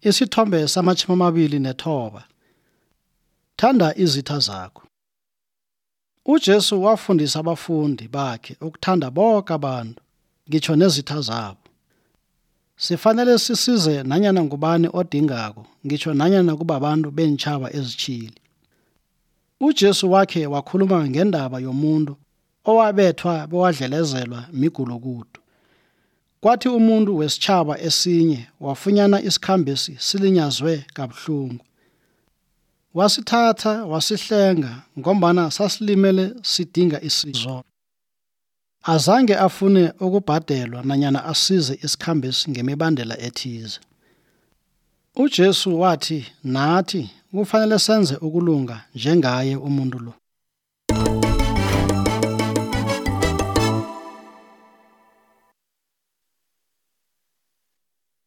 Isithombe sama-29. Thanda izitha zakho. UJesu wafundisa abafundi bakhe ukuthanda bonke abantu, ngitsho nezitha zabo. Sifanele sisize nanyana ngubani odingako, ngitsho nanyana kubabantu bentshaba ezitshili. UJesu wakhe wakhuluma ngendaba yomuntu owabethwa bewadlelezelwa migulukudu. Kwathi umuntu wesitshaba esinye wafunyana isikhambesi silinyazwe kabuhlungu. Wasithatha wasihlenga ngombana sasilimele sidinga isizo. Azange afune ukubhadelwa nanyana asize isikhambesi ngemibandela ethize. UJesu wathi nathi kufanele senze ukulunga njengaye umuntu lo.